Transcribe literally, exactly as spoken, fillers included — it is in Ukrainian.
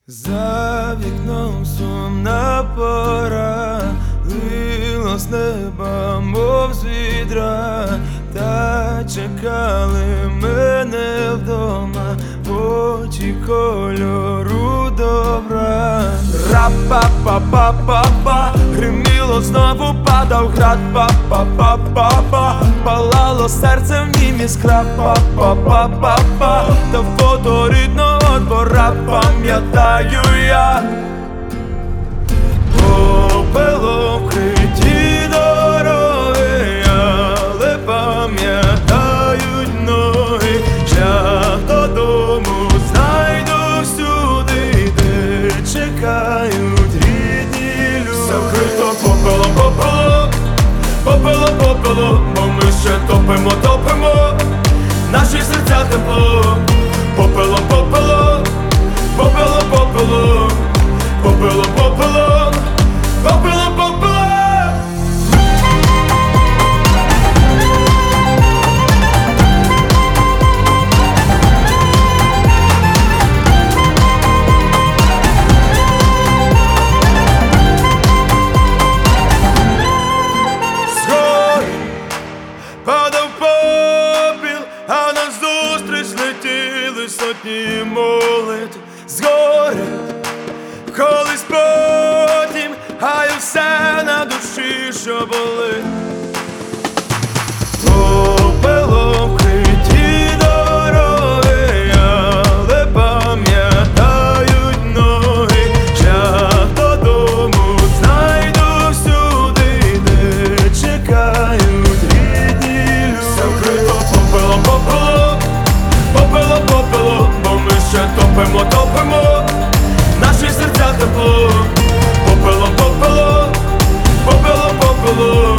За вікном сумна пора, лило з неба, мов з відра, та чекали мене вдома очі кольору добра. Ра-па-па-па-па-па, гриміло, знову падав град. Па-па-па-па-па, палало серце в нім іскра. Па-па-па-па-па, та фото рідного двора пам'ятаю я. Попелом вкриті дороги, але пам'ятають ноги. Шлях додому знайду всюди, де чекають рідні люди. Закрито попелом, попелом, попелом, попелом, бо ми ще топимо, топимо наші серця тепло. Попелом, попелом, попелом, попелом, попелом, попелом, попелом, попелом. Падав попіл, а назустріч летіли сотні молитв. Згори колись потім, а й все на душі, що болить. Попелом вкриті дороги, але пам'ятають ноги. Шлях додому знайду всюди, де чекають рідні люди. Закрито попелом, попелом, попелом, попелом, бо ми ще топимо, топимо наші серця тепло. Попелом, попелом, попелом, попелом.